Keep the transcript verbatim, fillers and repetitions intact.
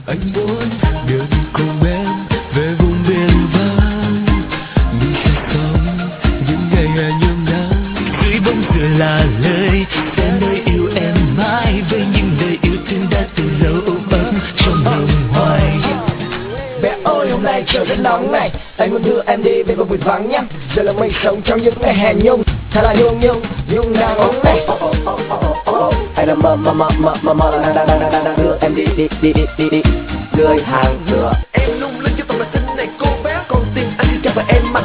Anh muốn đưa cùng em về vùng biển vắng, mình sẽ sống những ngày hè nhuộm nắng. Dưới bóng dừa là lời sẽ nơi yêu em mãi, với những lời yêu thương đã từ lâu ôm ấp trong lòng hoài. Bé ơi hôm nay trời rất nóng này, anh muốn đưa em đi về vùng biển vắng nhá. Giờ là mình sống trong những ngày hè nhung, thật là nhung nhung nhung nắng này. Anh đang mơ mơ mơ mơ mơ mơ đang đang đang đang đang đưa em đi đi đi đi đi đi dưới hàng dừa. Em lung linh cho toàn là xinh này cô bé, còn tìm anh thì chẳng phải em